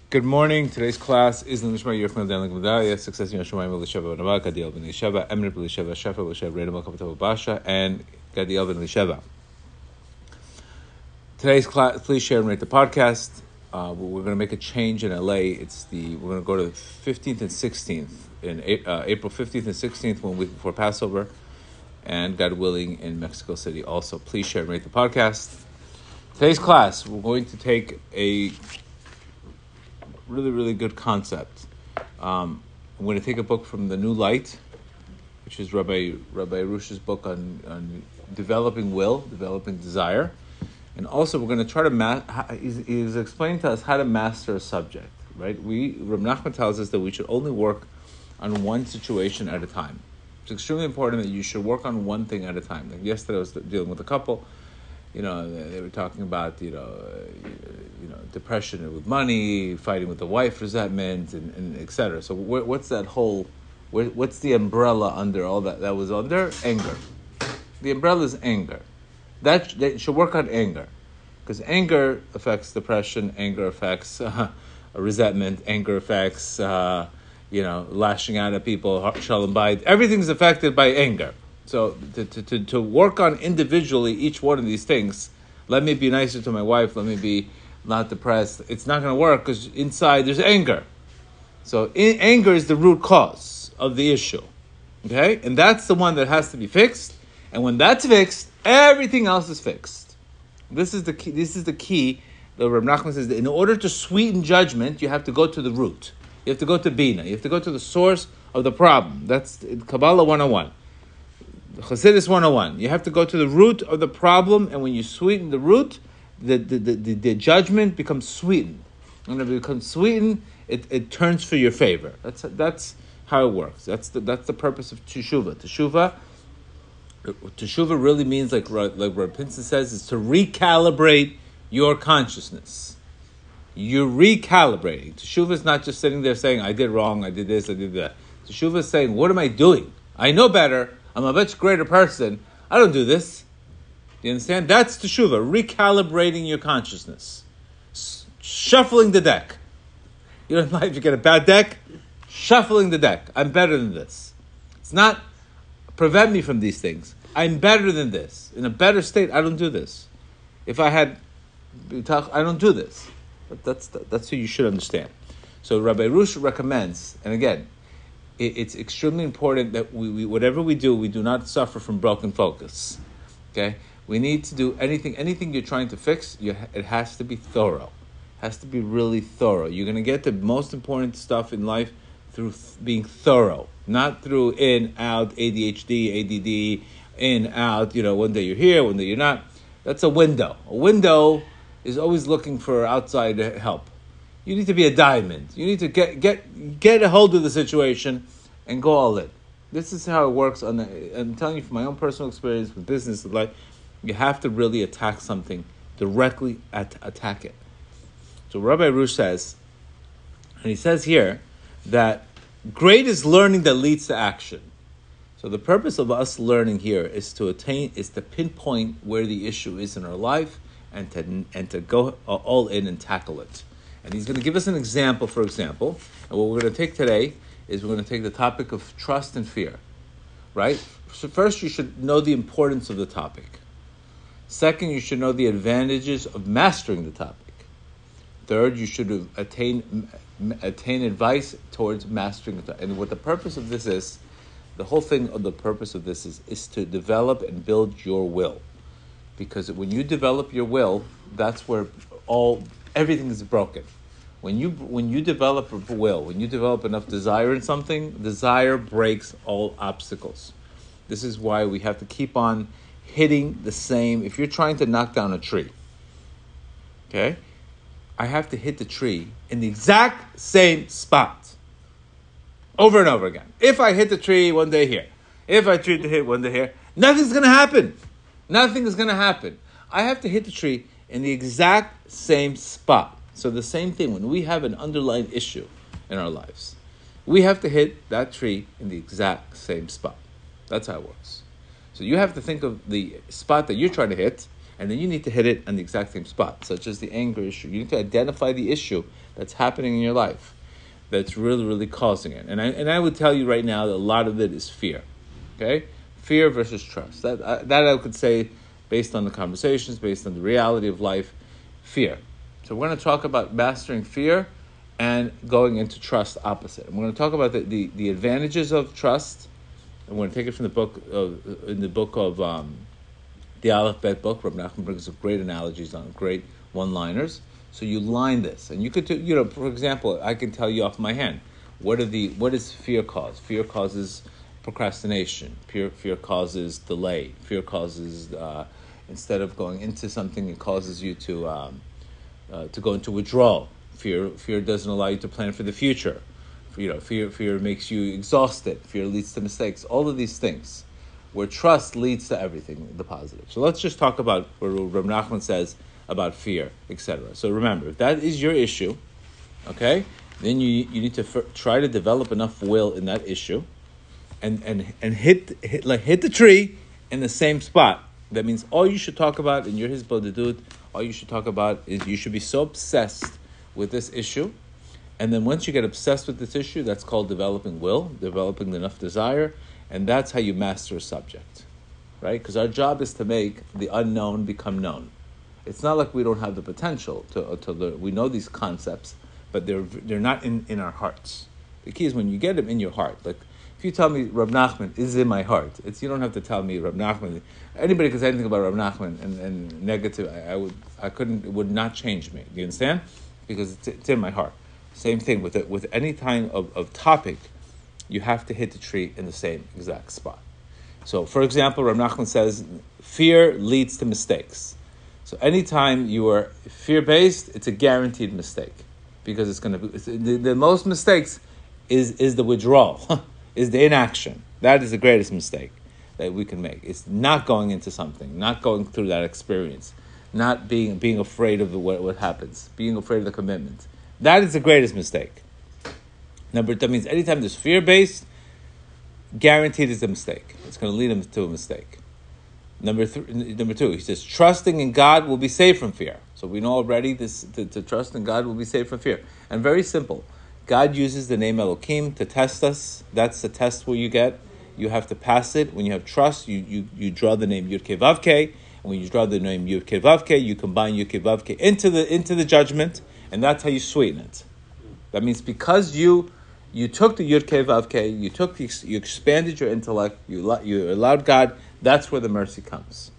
Good morning. Today's class is in Nishma Yochanan Dan L'Gmedaya, Success in Yashamayim L'Sheva V'Nava, Gadiel Ben L'Sheva, Emre Ben L'Sheva, Shefa L'Sheva, Reina Malkav Basha, and Gadiel Ben L'Sheva. Today's class, please share and rate the podcast. We're going to make a change in LA. We're going to go to the 15th and 16th, in April 15th and 16th, 1 week before Passover, and God willing, in Mexico City also. Please share and rate the podcast. Today's class, we're going to take a really good concept. I'm going to take a book from The New Light, which is Rabbi Arush's book on developing will, developing desire. And also we're going to try to he's explaining to us how to master a subject, right? Reb Nachman tells us that we should only work on one situation at a time. It's extremely important that you should work on one thing at a time. Like yesterday I was dealing with a couple, they were talking about, depression with money, fighting with the wife, resentment, and et cetera. So what's that whole, what's the umbrella under all that? That was under anger. The umbrella is anger. That should work on anger. Because anger affects depression, anger affects resentment, anger affects, lashing out at people, shalom bayit. Everything's affected by anger. So to work on individually each one of these things, let me be nicer to my wife, let me be not depressed, it's not going to work because inside there's anger. So anger is the root cause of the issue. Okay? And that's the one that has to be fixed. And when that's fixed, everything else is fixed. This is the key. The Reb Nachman says that in order to sweeten judgment, you have to go to the root. You have to go to Bina. You have to go to the source of the problem. That's Kabbalah 101. Chassidus 101. You have to go to the root of the problem, and when you sweeten the root, the judgment becomes sweetened. And when it becomes sweetened, it turns for your favor. That's how it works. That's the purpose of Teshuvah. Teshuvah really means, like Reb Pinson says, is to recalibrate your consciousness. You're recalibrating. Teshuvah is not just sitting there saying, I did wrong, I did this, I did that. Teshuvah is saying, what am I doing? I know better. I'm a much greater person. I don't do this. Do you understand? That's Teshuvah, recalibrating your consciousness. Shuffling the deck. You don't mind if you get a bad deck? Shuffling the deck. I'm better than this. It's not prevent me from these things. I'm better than this. In a better state, I don't do this. If I had, I don't do this. But that's what you should understand. So Rabbi Arush recommends, and again, it's extremely important that we whatever we do not suffer from broken focus. Okay? We need to do anything you're trying to fix, it has to be thorough. It has to be really thorough. You're going to get the most important stuff in life through being thorough, not through in, out, ADHD, ADD, in, out, one day you're here, one day you're not. That's a window. A window is always looking for outside help. You need to be a diamond. You need to get a hold of the situation and go all in. This is how it works. I'm telling you from my own personal experience with business, with life, you have to really attack something, directly attack it. So Rabbi Arush says, and he says here, that great is learning that leads to action. So the purpose of us learning here is to pinpoint where the issue is in our life and to go all in and tackle it. And he's going to give us an example, for example. And what we're going to take today is we're going to take the topic of trust and fear, right? So first, you should know the importance of the topic. Second, you should know the advantages of mastering the topic. Third, you should attain advice towards mastering the topic. And what the purpose of this is, the whole thing of the purpose of this is to develop and build your will. Because when you develop your will, that's where everything is broken. When you develop a will, when you develop enough desire in something, desire breaks all obstacles. This is why we have to keep on hitting the same. If you're trying to knock down a tree, okay, I have to hit the tree in the exact same spot over and over again. If I hit the tree one day here, if I try to hit one day here, nothing's going to happen. Nothing is going to happen. I have to hit the tree in the exact same spot. So the same thing, when we have an underlying issue in our lives, we have to hit that tree in the exact same spot. That's how it works. So you have to think of the spot that you're trying to hit And then you need to hit it on the exact same spot, such as the anger issue. You need to identify the issue that's happening in your life that's really, really causing it. And I would tell you right now that a lot of it is fear. Okay? Fear versus trust. That I could say, based on the conversations, based on the reality of life, fear. So we're going to talk about mastering fear and going into trust opposite. And we're going to talk about the advantages of trust. And we're going to take it from the book in the book of the Aleph Bet book. Rabbi Nachman brings some great analogies on great one-liners. So you line this, and you could do, for example, I can tell you off my hand, what does fear cause? Fear causes procrastination. Fear causes delay. Fear causes instead of going into something, it causes you to go into withdrawal. Fear doesn't allow you to plan for the future. Fear makes you exhausted. Fear leads to mistakes. All of these things, where trust leads to everything, the positive. So let's just talk about what Rabbi Nachman says about fear, etc. So remember, if that is your issue, okay, then you need to try to develop enough will in that issue, and hit the tree in the same spot. That means all you should talk about in your Hizbodedut, all you should talk about is you should be so obsessed with this issue, and then once you get obsessed with this issue, that's called developing will, developing enough desire, and that's how you master a subject, right? Because our job is to make the unknown become known. It's not like we don't have the potential to learn. We know these concepts, but they're not in our hearts. The key is when you get them in your heart. Like if you tell me Rab Nachman is in my heart, you don't have to tell me Rab Nachman. Anybody can say anything about Rab Nachman and negative. It would not change me. Do you understand? Because it's in my heart. Same thing with any kind of topic, you have to hit the tree in the same exact spot. So, for example, Rab Nachman says fear leads to mistakes. So anytime you are fear-based, it's a guaranteed mistake because it's going to be the most mistakes is the withdrawal, is the inaction. That is the greatest mistake that we can make. It's not going into something, not going through that experience, not being afraid of what happens, being afraid of the commitment. That is the greatest mistake. That means anytime there's fear-based, guaranteed is a mistake. It's going to lead them to a mistake. Number two, he says, trusting in God will be saved from fear. So we know already this to trust in God will be saved from fear. And very simple. God uses the name Elohim to test us. That's the test where you get. You have to pass it. When you have trust, you draw the name Yud Kei Vav Kei. And when you draw the name Yud Kei Vav Kei, you combine Yud Kei Vav Kei into the judgment, and that's how you sweeten it. That means because you took the Yud Kei Vav Kei, you expanded your intellect, you allowed God. That's where the mercy comes.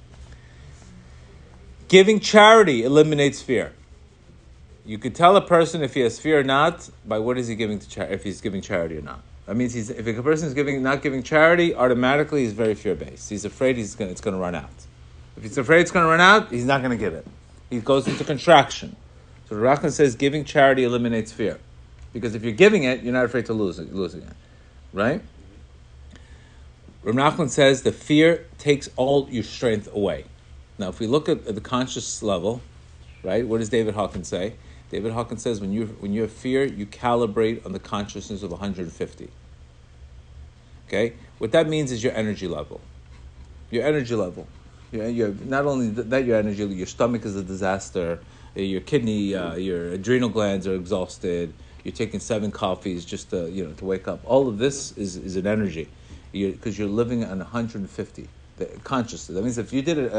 Giving charity eliminates fear. You could tell a person if he has fear or not by what is he giving to charity, if he's giving charity or not. That means if a person is not giving charity, automatically he's very fear-based. He's afraid it's going to run out. If he's afraid it's going to run out, he's not going to give it. He goes into contraction. So the Rachman says giving charity eliminates fear. Because if you're giving it, you're not afraid to losing it. Right? Rav Nachman says the fear takes all your strength away. Now, if we look at the conscious level, right, what does David Hawkins say? David Hawkins says when you have fear, you calibrate on the consciousness of 150. Okay? What that means is your energy level. Your energy level. You're not only that your energy, your stomach is a disaster, your kidney, your adrenal glands are exhausted, you're taking 7 coffees just to wake up. All of this is an energy. Because you're living on 150 consciously. That means if you did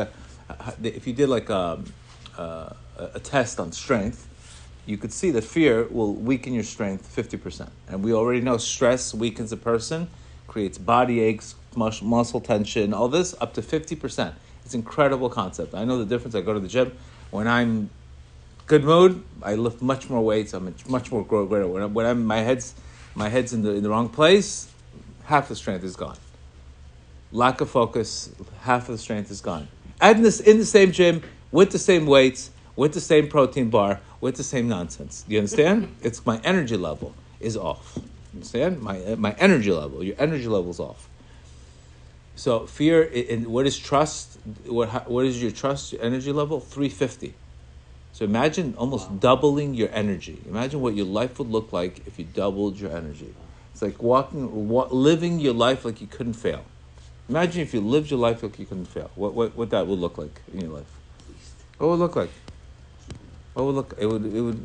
a test on strength, you could see that fear will weaken your strength 50%. And we already know stress weakens a person, creates body aches, muscle tension, all this up to 50%. It's an incredible concept. I know the difference. I go to the gym when I'm good mood. I lift much more weights. I'm much more greater. When my head's in the wrong place, half the strength is gone. Lack of focus, half of the strength is gone. In the same gym, with the same weights, with the same protein bar, with the same nonsense. Do you understand? It's my energy level is off. You understand? My energy level. Your energy level is off. So fear, and what is trust? What is your trust, your energy level? 350. So imagine almost doubling your energy. Imagine what your life would look like if you doubled your energy. It's like living your life like you couldn't fail. Imagine if you lived your life like you couldn't fail. What that would look like in your life. What would it look like? What would look? It would.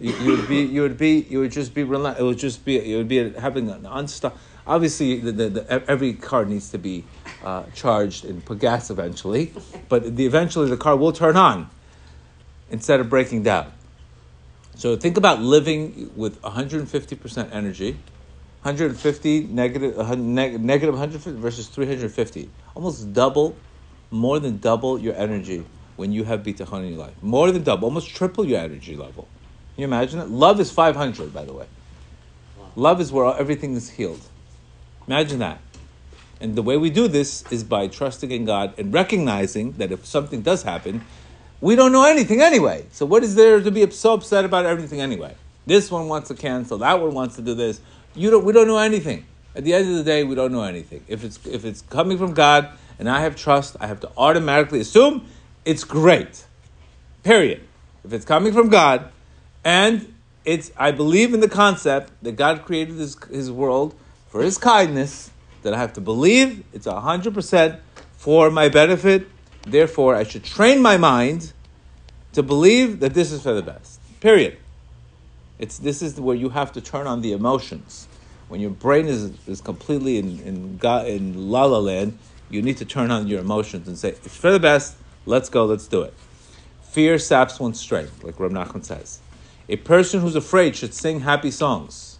You would just be relaxed. It would be having an unstop. Obviously, every car needs to be charged and put gas eventually, but eventually the car will turn on instead of breaking down. So think about living with 150% energy, 150 negative 150 versus 350. Almost double, more than double your energy when you have bitachon in your life. More than double, almost triple your energy level. Can you imagine it? Love is 500, by the way. Love is where everything is healed. Imagine that. And the way we do this is by trusting in God and recognizing that if something does happen, we don't know anything anyway. So what is there to be so upset about everything anyway? This one wants to cancel, that one wants to do this. We don't know anything. At the end of the day, we don't know anything. If it's coming from God and I have trust, I have to automatically assume it's great. Period. If it's coming from God and I believe in the concept that God created his world for his kindness, that I have to believe it's 100% for my benefit. Therefore, I should train my mind to believe that this is for the best. Period. This is where you have to turn on the emotions. When your brain is completely in la la land, you need to turn on your emotions and say, it's for the best, let's go, let's do it. Fear saps one's strength, like Reb Nachman says. A person who's afraid should sing happy songs.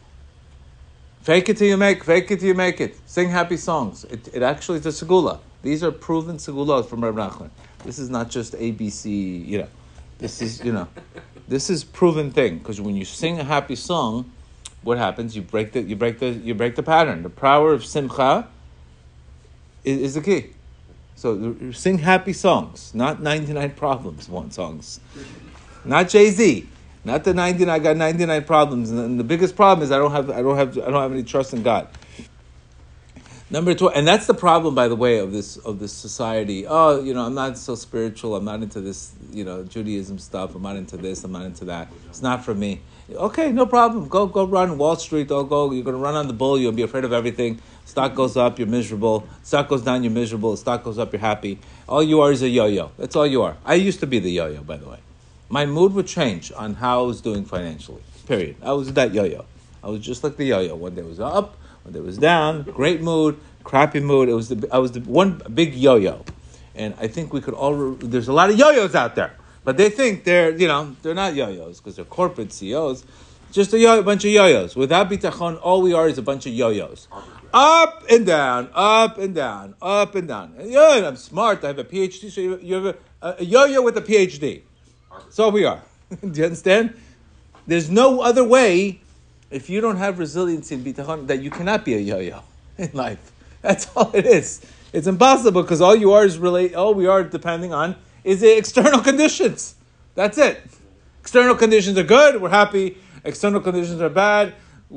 Fake it till you make it. Sing happy songs. It actually is a segula. These are proven segulas from Reb Nachman. This is not just ABC, This is proven thing. Because when you sing a happy song, what happens? You break the pattern. The power of simcha is the key. So sing happy songs, not 99 problems songs. Not Jay-Z. Not the 99. I got 99 problems, and the biggest problem is I don't have any trust in God. Number 2, and that's the problem, by the way, of this society. Oh, I'm not so spiritual. I'm not into this, Judaism stuff. I'm not into this. I'm not into that. It's not for me. Okay, no problem. Go run Wall Street. You're going to run on the bull. You'll be afraid of everything. Stock goes up, you're miserable. Stock goes down, you're miserable. Stock goes up, you're happy. All you are is a yo-yo. That's all you are. I used to be the yo-yo, by the way. My mood would change on how I was doing financially. Period. I was that yo-yo. I was just like the yo-yo. One day it was up, one day it was down. Great mood, crappy mood. I was the one big yo-yo. And I think we could all. There's a lot of yo-yos out there, but they think they're not yo-yos because they're corporate CEOs. Just a bunch of yo-yos. Without bitachon, all we are is a bunch of yo-yos. Up and down, up and down, up and down. Yeah, I'm smart. I have a PhD. So you have a yo-yo with a PhD. So we are. Do you understand? There's no other way, if you don't have resiliency in bitachon, that you cannot be a yo-yo in life. That's all it is. It's impossible because all we are depending on is the external conditions. That's it. External conditions are good, we're happy. External conditions are bad.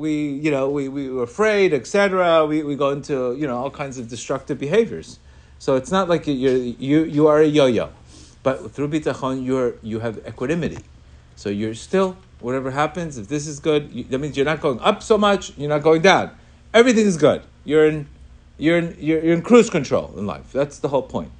We're afraid, etc. We go into all kinds of destructive behaviors. So it's not like you are a yo-yo. But through bitachon, you have equanimity. So you're still, whatever happens, if this is good, that means you're not going up so much, you're not going down. Everything is good. You're in cruise control in life. That's the whole point.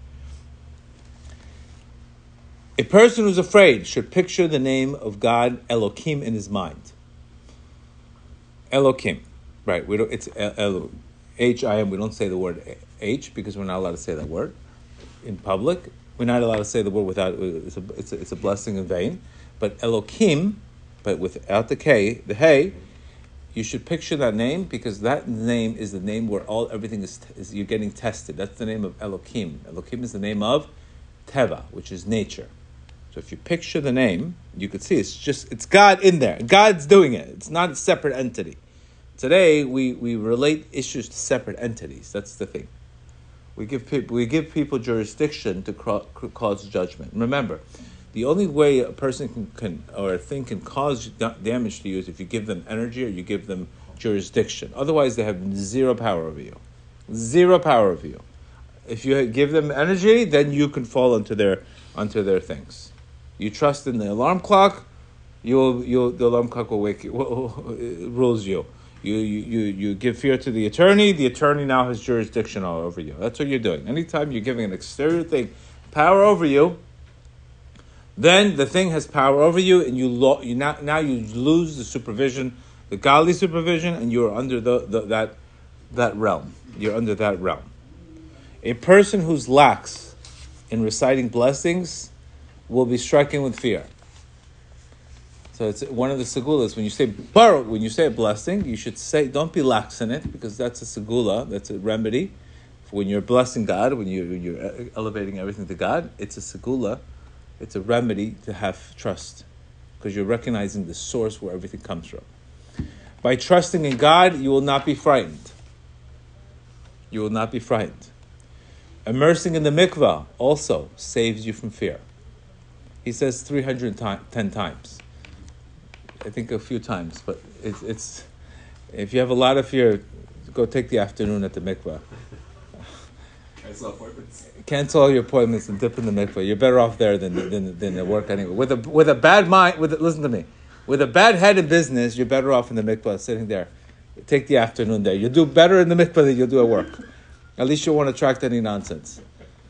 A person who's afraid should picture the name of God, Elokim, in his mind. Elokim. Right. It's H-I-M. We don't say the word H because we're not allowed to say that word in public. We're not allowed to say the word without, it's a blessing in vain. But Elokim, but without the K, the Hey, you should picture that name because that name is the name where everything is you're getting tested. That's the name of Elokim. Elokim is the name of Teva, which is nature. So if you picture the name, you could see it's God in there. God's doing it. It's not a separate entity. Today, we relate issues to separate entities. That's the thing. We give people jurisdiction to cause judgment. Remember, the only way a person can or a thing can cause damage to you is if you give them energy or you give them jurisdiction. Otherwise, they have zero power over you. Zero power over you. If you give them energy, then you can fall onto their things. You trust in the alarm clock, the alarm clock will rules you. You give fear to the attorney now has jurisdiction all over you. That's what you're doing. Anytime you're giving an exterior thing power over you, then the thing has power over you, and you lose the supervision, the godly supervision, and you're under that realm. You're under that realm. A person who's lax in reciting blessings will be striking with fear. So it's one of the segulas. When you say a blessing, you should say, don't be lax in it, because that's a segula, that's a remedy. When you're blessing God, when you're elevating everything to God, it's a segula, it's a remedy to have trust, because you're recognizing the source where everything comes from. By trusting in God, you will not be frightened. You will not be frightened. Immersing in the mikvah also saves you from fear. He says 310 times. I think a few times, but it's if you have a lot of fear, go take the afternoon at the mikvah. Cancel appointments. Cancel all your appointments and dip in the mikvah. You're better off there than at work anyway. With a bad mind, listen to me. With a bad head in business, you're better off in the mikvah, sitting there. Take the afternoon there. You'll do better in the mikvah than you'll do at work. At least you won't attract any nonsense.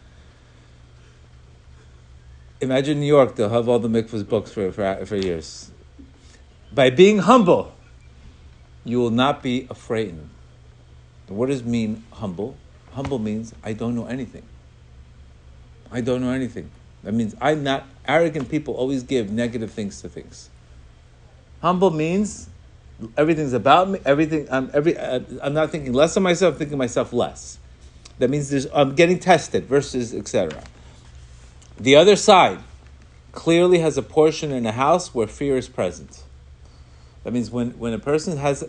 Imagine New York; they'll have all the mikvahs booked for years. By being humble, you will not be afraid. What does mean humble? Humble means I don't know anything. I don't know anything. That means I'm not arrogant. People always give negative things to things. Humble means everything's about me. I'm not thinking less of myself. I'm thinking myself less. That means I'm getting tested versus etc. The other side clearly has a portion in a house where fear is present. That means when a person has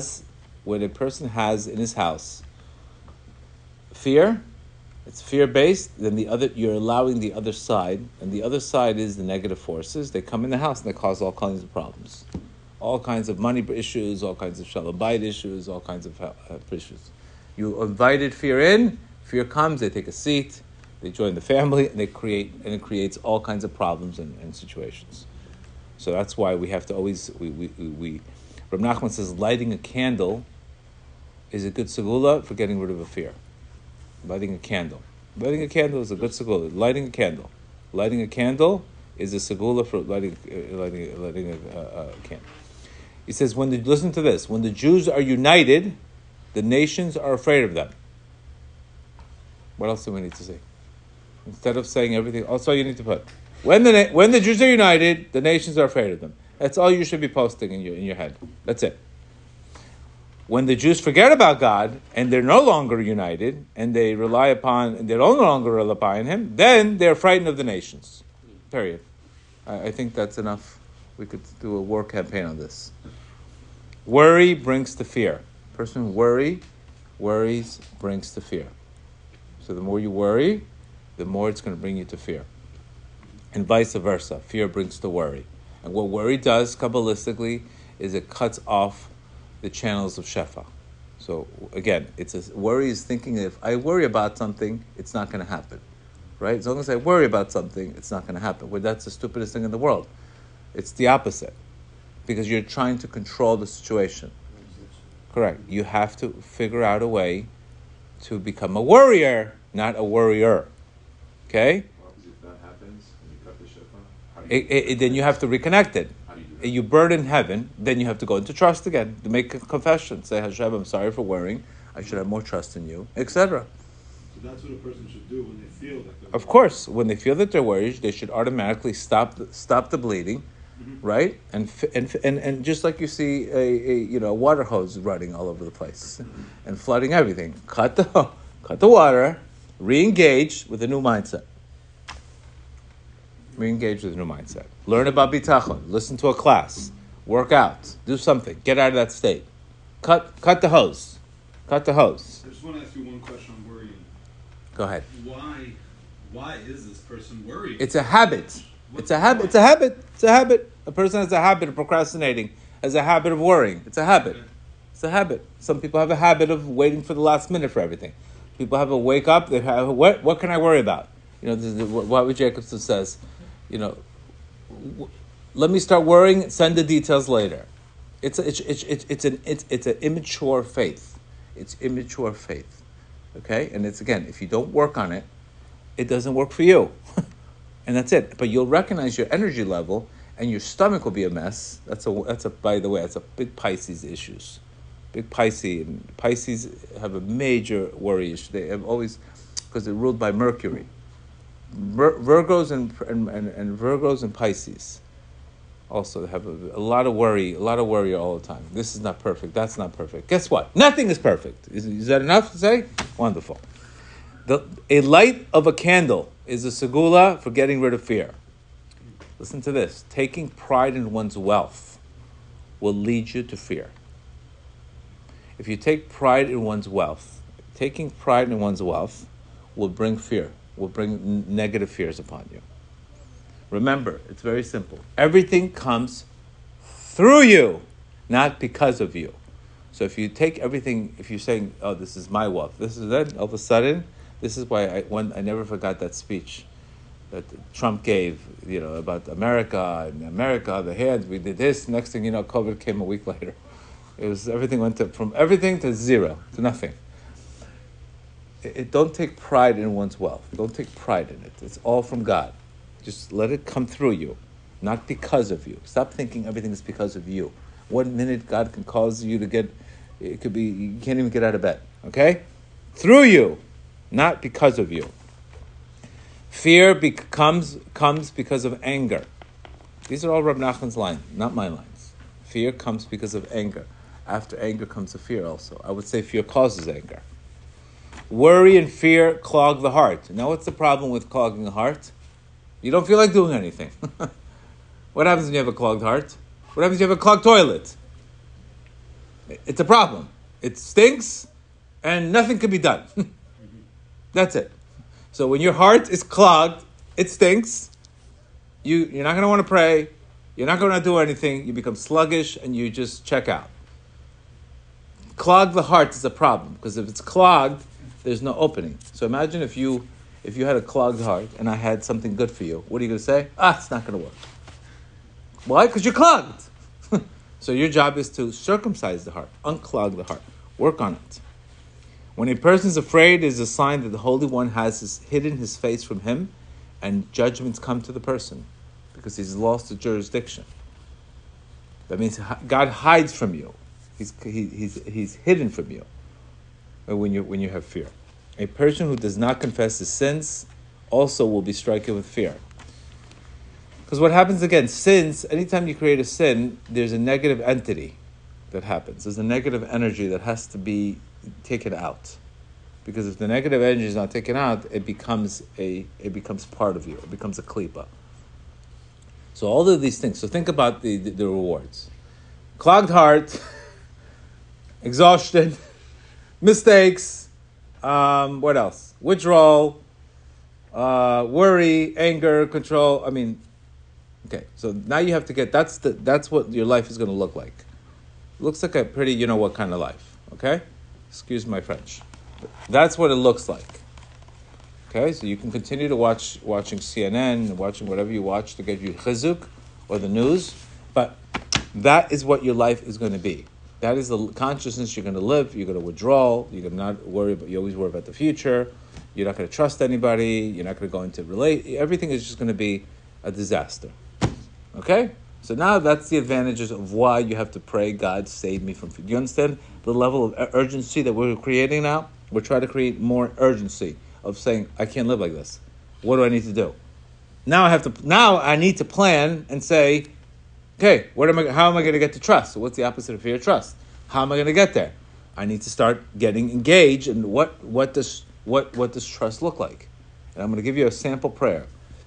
in his house fear, it's fear-based, then you're allowing the other side, and the other side is the negative forces. They come in the house and they cause all kinds of problems. All kinds of money issues, all kinds of shalom bayit issues, all kinds of issues. You invited fear in, fear comes, they take a seat, they join the family, and it creates all kinds of problems and situations. So that's why we have to always, Reb Nachman says lighting a candle is a good segula for getting rid of a fear. Lighting a candle. Lighting a candle is a good segula. Lighting a candle. Lighting a candle is a segula for lighting a candle. He says, listen to this, when the Jews are united, the nations are afraid of them. What else do we need to say? Instead of saying everything, also you need to put, when the Jews are united, the nations are afraid of them. That's all you should be posting in your head. That's it. When the Jews forget about God and they're no longer united and they no longer rely on Him, then they're frightened of the nations. Period. I think that's enough. We could do a war campaign on this. Worry brings to fear. Person who worries brings to fear. So the more you worry, the more it's going to bring you to fear. And vice versa. Fear brings to worry. And what worry does, Kabbalistically, is it cuts off the channels of Shefa. So again, worry is thinking if I worry about something, it's not going to happen. Right? As long as I worry about something, it's not going to happen. Well, that's the stupidest thing in the world. It's the opposite. Because you're trying to control the situation. Correct. You have to figure out a way to become a worrier, not a worrier. Okay? Well, if that happens, and you cut the Shefa, then you have to reconnect it. You burden heaven, then you have to go into trust again, to make a confession. Say, Hashem, I'm sorry for worrying. I should have more trust in you, etc. So that's what a person should do when they feel that they're Of course, when they feel that they're worried, they should automatically stop the bleeding, right? And just like you see a water hose running all over the place and flooding everything, cut the water, re-engage with a new mindset. Re-engage with a new mindset. Learn about bitachon. Listen to a class. Work out. Do something. Get out of that state. Cut the hose. Cut the hose. I just want to ask you one question on worrying. Go ahead. Why is this person worried? It's a habit. It's a habit. It's a habit. It's a habit. A person has a habit of procrastinating. Has a habit of worrying. It's a habit. Okay. It's a habit. Some people have a habit of waiting for the last minute for everything. People have a wake up. They have what can I worry about? This is what Jacobson says. Let me start worrying. Send the details later. It's an immature faith. It's immature faith. Okay, and it's again, if you don't work on it, it doesn't work for you. And that's it. But you'll recognize your energy level, and your stomach will be a mess. That's a. By the way, that's a big Pisces issues. Big Pisces, and Pisces have a major worry issue. They have always, because they're ruled by Mercury. Virgos and Virgos and Pisces also have a lot of worry all the time. This is not perfect. That's not perfect. Guess what? Nothing is perfect. Is that enough to say? Wonderful. A light of a candle is a segula for getting rid of fear. Listen to this. Taking pride in one's wealth will lead you to fear. If you take pride in one's wealth, taking pride in one's wealth will bring fear, will bring negative fears upon you. Remember, it's very simple. Everything comes through you, not because of you. So if you take everything, if you're saying, oh, this is my wealth, this is that, all of a sudden, this is why I never forgot that speech that Trump gave, about America, the hands, we did this, next thing you know, COVID came a week later. It was, everything went from everything to zero, to nothing. Don't take pride in one's wealth. Don't take pride in it. It's all from God. Just let it come through you, not because of you. Stop thinking everything is because of you. 1 minute God can cause you to get, it could be, you can't even get out of bed, okay? Through you, not because of you. Fear comes because of anger. These are all Rab Nachman's lines, not my lines. Fear comes because of anger. After anger comes the fear also. I would say fear causes anger. Worry and fear clog the heart. Now what's the problem with clogging the heart? You don't feel like doing anything. What happens when you have a clogged heart? What happens when you have a clogged toilet? It's a problem. It stinks and nothing can be done. That's it. So when your heart is clogged, it stinks. You're not going to want to pray. You're not going to do anything. You become sluggish and you just check out. Clog the heart is a problem because if it's clogged, there's no opening. So imagine if you had a clogged heart and I had something good for you. What are you going to say? It's not going to work. Why? Because you're clogged. So your job is to circumcise the heart, unclog the heart, work on it. When a person is afraid, it is a sign that the Holy One has hidden his face from him and judgments come to the person because he's lost the jurisdiction. That means God hides from you. He's hidden from you when you have fear. A person who does not confess his sins also will be stricken with fear. Because what happens again, sins, anytime you create a sin, there's a negative entity that happens. There's a negative energy that has to be taken out. Because if the negative energy is not taken out, it becomes part of you. It becomes a klipa. So all of these things. So think about the rewards. Clogged heart, exhaustion, mistakes, what else? Withdrawal, worry, anger, control. Okay. So now you have to get, that's what your life is going to look like. It looks like a pretty, what kind of life. Okay? Excuse my French. But that's what it looks like. Okay? So you can continue to watching CNN, watching whatever you watch to get you chizuk or the news. But that is what your life is going to be. That is the consciousness you're going to live. You're going to withdraw. You're going to not worry, but you always worry about the future. You're not going to trust anybody. You're not going to go into relate. Everything is just going to be a disaster. Okay? So now that's the advantages of why you have to pray, God, save me from fear. Do you understand the level of urgency that we're creating now? We're trying to create more urgency of saying, I can't live like this. What do I need to do? Now I need to plan and say, okay, how am I going to get to trust? So what's the opposite of fear? Trust. How am I going to get there? I need to start getting engaged in what does trust look like? And I'm going to give you a sample prayer.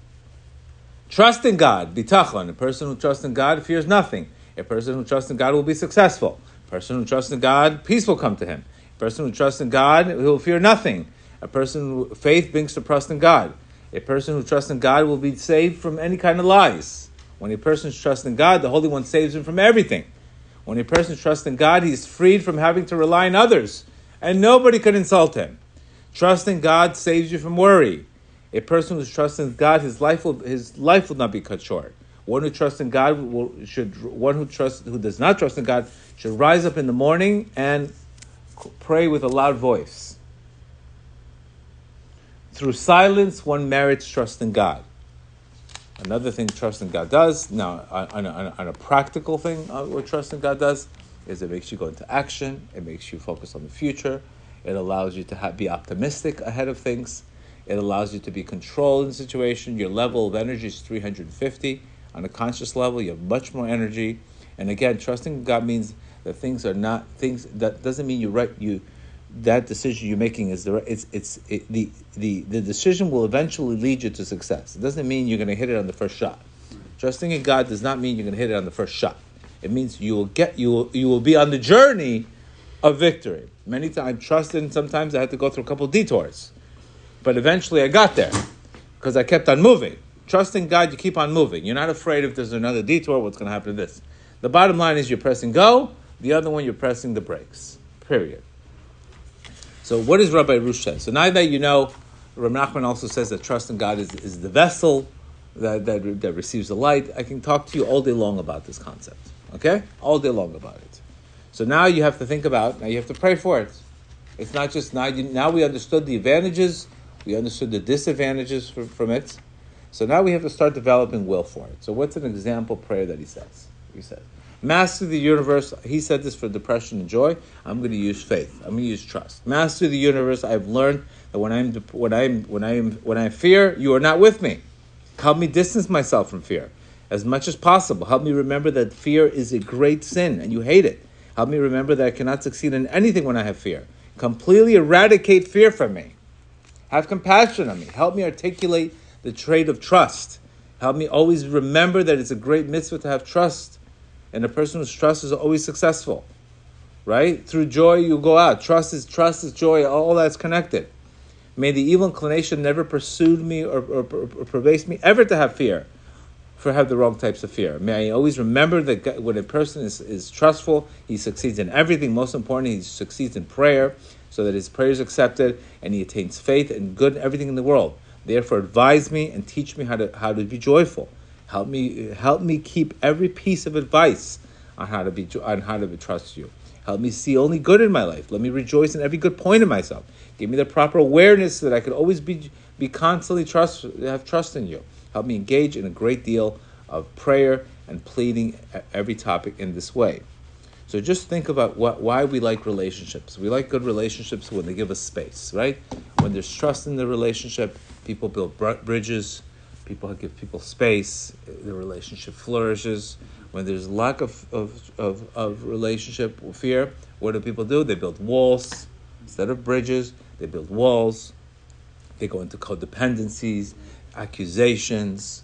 Trust in God, bitachon. A person who trusts in God fears nothing. A person who trusts in God will be successful. A person who trusts in God, peace will come to him. A person who trusts in God, he will fear nothing. Faith brings to trust in God. A person who trusts in God will be saved from any kind of lies. When a person trusts in God, the Holy One saves him from everything. When a person trusts in God, he is freed from having to rely on others, and nobody can insult him. Trust in God saves you from worry. A person who trusts in God, his life will not be cut short. One who trusts in God who does not trust in God should rise up in the morning and pray with a loud voice. Through silence, one merits trust in God. Another thing trusting God does, now on a practical thing, what trusting God does is it makes you go into action, it makes you focus on the future, it allows you to be optimistic ahead of things, it allows you to be controlled in the situation. Your level of energy is 350. On a conscious level, you have much more energy. And again, trusting God means that things are not things. That doesn't mean that decision you're making is the decision will eventually lead you to success. It doesn't mean you're going to hit it on the first shot. Trusting in God does not mean you're going to hit it on the first shot. It means you will be on the journey of victory. Many times, trusting, sometimes I had to go through a couple of detours. But eventually I got there because I kept on moving. Trusting God, you keep on moving. You're not afraid if there's another detour, what's going to happen to this. The bottom line is you're pressing go. The other one, you're pressing the brakes. Period. So what does Rabbi Rush say? So now that you know, Rabbi Nachman also says that trust in God is the vessel that receives the light. I can talk to you all day long about this concept. Okay? All day long about it. So now you have to think about, now you have to pray for it. It's not just, now we understood the advantages, we understood the disadvantages from it. So now we have to start developing will for it. So what's an example prayer that he says? He says, Master of the universe, he said this for depression and joy, I'm going to use faith. I'm going to use trust. Master of the universe, I've learned that when I fear, you are not with me. Help me distance myself from fear as much as possible. Help me remember that fear is a great sin and you hate it. Help me remember that I cannot succeed in anything when I have fear. Completely eradicate fear from me. Have compassion on me. Help me articulate the trait of trust. Help me always remember that it's a great mitzvah to have trust. And a person who's trust is always successful. Right? Through joy you go out. Trust is joy. All that's connected. May the evil inclination never pursue me or pervade me ever to have fear. Have the wrong types of fear. May I always remember that when a person is trustful, he succeeds in everything. Most importantly, he succeeds in prayer, so that his prayer is accepted and he attains faith and good in everything in the world. Therefore, advise me and teach me how to be joyful. Help me keep every piece of advice on how to trust you. Help me see only good in my life. Let me rejoice in every good point in myself. Give me the proper awareness so that I could always be constantly have trust in you. Help me engage in a great deal of prayer and pleading every topic in this way. So just think about why we like relationships. We like good relationships when they give us space, right? When there's trust in the relationship, people build bridges, people give people space, the relationship flourishes. When there's lack of relationship fear, what do people do? They build walls. Instead of bridges, they build walls. They go into codependencies, accusations,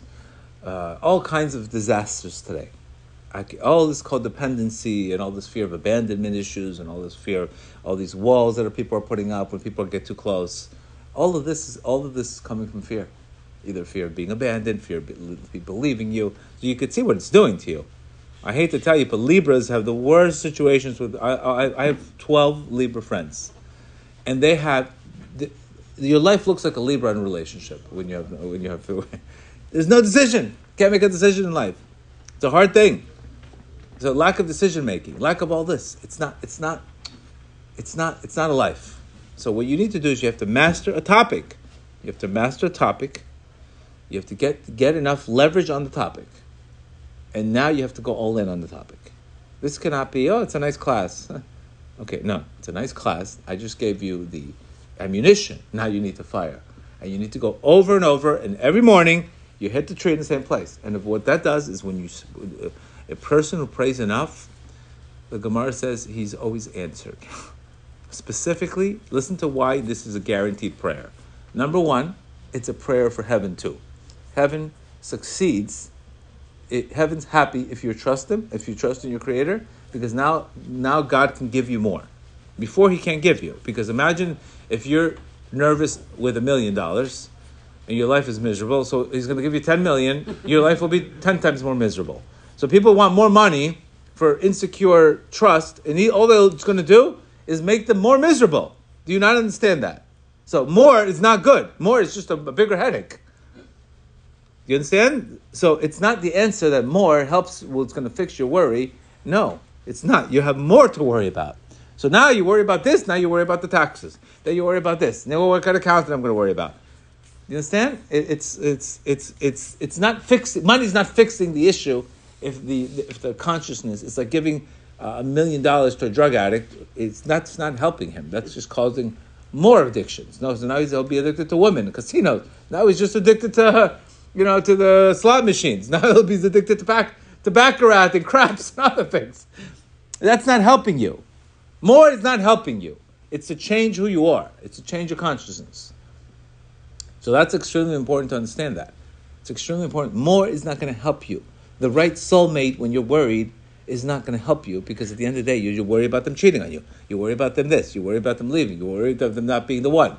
all kinds of disasters today. All this codependency and all this fear of abandonment issues and all this fear, all these walls that people are putting up when people get too close. All of this is coming from fear. Either fear of being abandoned, fear of people leaving you. So you could see what it's doing to you. I hate to tell you, but Libras have the worst situations with. I have 12 Libra friends, and they have. Your life looks like a Libra in a relationship when you have. There's no decision. Can't make a decision in life. It's a hard thing. It's a lack of decision making, lack of all this. It's not a life. So what you need to do is you have to master a topic. You have to master a topic. You have to get enough leverage on the topic, and now you have to go all in on the topic. This cannot be. Oh, it's a nice class. Okay, no, it's a nice class. I just gave you the ammunition. Now you need to fire. And you need to go over and over, and every morning you hit the tree in the same place. And what that does is when a person who prays enough, the Gemara says he's always answered. Specifically, listen to why this is a guaranteed prayer. Number one, it's a prayer for heaven too. Heaven succeeds. Heaven's happy if you trust Him, if you trust in your Creator, because now God can give you more. Before He can't give you. Because imagine if you're nervous with $1 million and your life is miserable, so He's going to give you 10 million, your life will be 10 times more miserable. So people want more money for insecure trust, and all it's going to do is make them more miserable. Do you not understand that? So more is not good. More is just a bigger headache. Do you understand? So it's not the answer that more helps, it's going to fix your worry. No, it's not. You have more to worry about. So now you worry about this, now you worry about the taxes. Then you worry about this. Now what kind of accountant I'm going to worry about? You understand? It's not fixing. Money's not fixing the issue. If the consciousness, it's like giving $1 million to a drug addict. That's not helping him. That's just causing more addictions. No, so now he'll be addicted to women, casinos. Now he's just addicted to, to the slot machines. Now he'll be addicted to baccarat and craps and other things. That's not helping you. More is not helping you. It's to change who you are. It's to change your consciousness. So that's extremely important to understand that. It's extremely important. More is not going to help you. The right soulmate, when you're worried, is not going to help you, because at the end of the day, you worry about them cheating on you. You worry about them this. You worry about them leaving. You worry about them not being the one.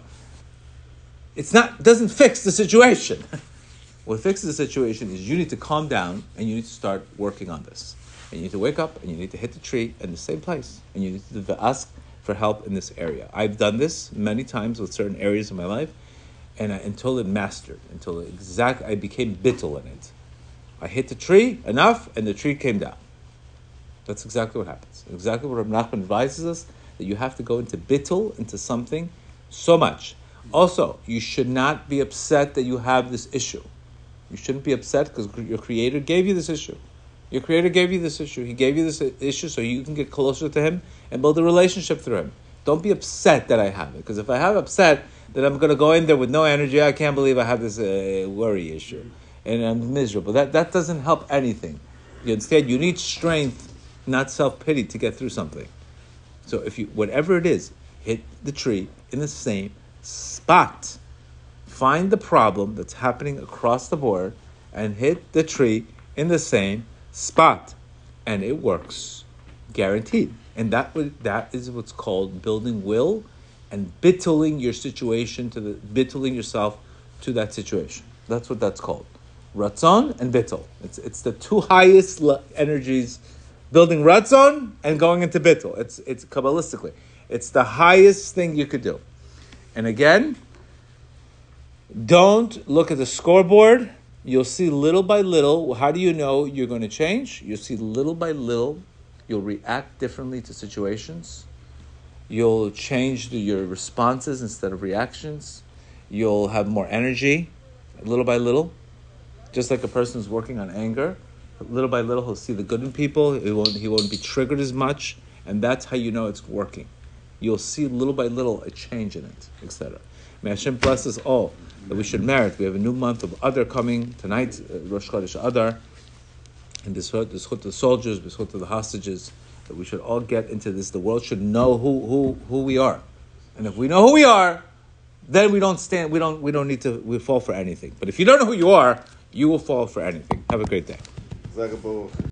It doesn't fix the situation. What fixes the situation is you need to calm down and you need to start working on this. And you need to wake up and you need to hit the tree in the same place. And you need to ask for help in this area. I've done this many times with certain areas of my life, and until it mastered, I became bittul in it. I hit the tree enough, and the tree came down. That's exactly what happens. Exactly what Rav Nachman advises us, that you have to go into bittul, into something so much. Also, you should not be upset that you have this issue. You shouldn't be upset because your Creator gave you this issue. Your Creator gave you this issue. He gave you this issue so you can get closer to Him and build a relationship through Him. Don't be upset that I have it, because if I have upset, then I'm going to go in there with no energy. I can't believe I have this worry issue, and I'm miserable. That doesn't help anything. Instead, you need strength, not self-pity, to get through something. So whatever it is, hit the tree in the same spot. Find the problem that's happening across the board and hit the tree in the same spot. And it works. Guaranteed. And that is what's called building will and bittling your situation bittling yourself to that situation. That's what that's called. Ratzon and bittul. It's the two highest energies. Building ratzon and going into bittul. It's Kabbalistically. It's the highest thing you could do. And again, don't look at the scoreboard. You'll see little by little. How do you know you're going to change? You'll see little by little. You'll react differently to situations. You'll change your responses instead of reactions. You'll have more energy, little by little. Just like a person who's working on anger. Little by little, he'll see the good in people. He won't be triggered as much, and that's how you know it's working. You'll see little by little a change in it, etc. May Hashem bless us all that we should merit. We have a new month of Adar coming tonight, Rosh Chodesh Adar, and this chut to the soldiers, this chut to the hostages. That we should all get into this. The world should know who we are, and if we know who we are, then we don't need to. We fall for anything. But if you don't know who you are, you will fall for anything. Have a great day.